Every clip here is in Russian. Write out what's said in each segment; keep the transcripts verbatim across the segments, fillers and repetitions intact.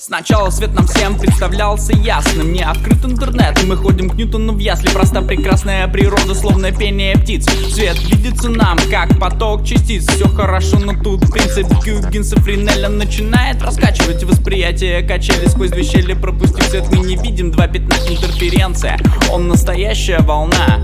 Сначала свет нам всем представлялся ясным. Не открыт интернет, мы ходим к Ньютону в ясли. Просто прекрасная природа, словно пение птиц. Свет видится нам, как поток частиц. Все хорошо, но тут принцип Гюйгенса Френеля начинает раскачивать восприятие. Качели сквозь две щели, пропустив свет, мы не видим два пятна. Интерференция, он настоящая волна.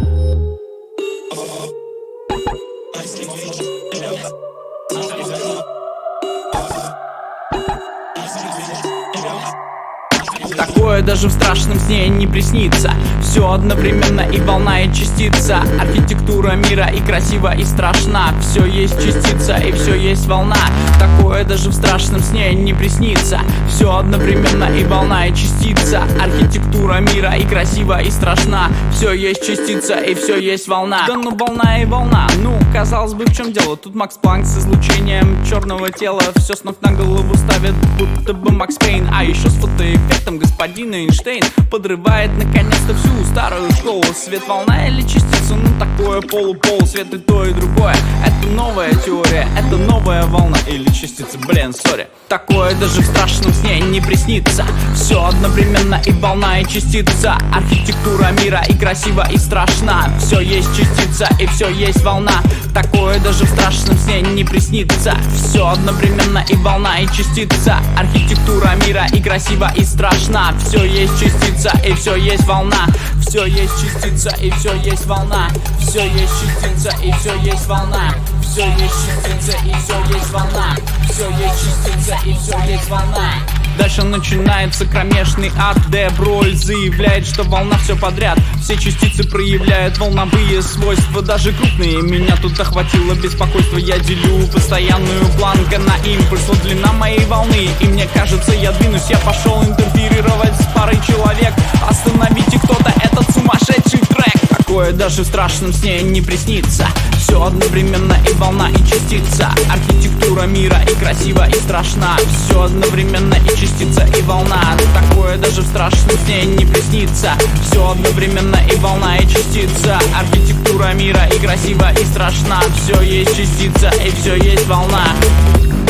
Такое даже в страшном сне не приснится. Все одновременно и волна, и частица. Архитектура мира и красива, и страшна. Все есть частица, и все есть волна. Такое даже в страшном сне не приснится. Все одновременно и волна, и частица. Архитектура мира и красива, и страшна. Все есть частица, и все есть волна. Да ну волна и волна. Ну, казалось бы, в чем дело? Тут Макс Планк с излучением черного тела все с ног на голову ставит, будто бы Макс Пейн. А еще с фотоэффектом господин Эйнштейн подрывает наконец-то всю старую школу. Свет, волна или частица? Ну такое полу-полу, свет и то, и другое. Это новая теория, это новая волна или частица, блин, сори. Такое даже в страшном сне не приснится. Все одновременно и волна, и частица. Архитектура мира и красива, и страшна. Все есть частица, и все есть волна. Такое даже в страшном сне не приснится. Все одновременно и волна, и частица. Архитектура мира и красива, и страшна. Все есть частица, и все есть волна. Все есть частица, и все есть волна. Все есть частица, и все есть волна. Все есть частица, и все есть волна. Все есть частица, и все есть волна. Дальше начинается кромешный ад. Де Броль заявляет, что волна все подряд. Все частицы проявляют волновые свойства, даже крупные. Меня тут охватило беспокойство. Я делю постоянную бланка на импульс. Вот длина моей волны, и мне кажется, я двинусь. Я пошел интерферировать с парой человек. Остановите кто-то этот сумасшедший трек. Такое даже в страшном сне не приснится. Все одновременно и волна, и частица. Архитектура мира и красива, и страшна. Все одновременно и частица, и волна. Такое даже в страшном сне не приснится. Все одновременно и волна, и частица. Архитектура мира и красива, и страшна. Все есть частица, и все есть волна.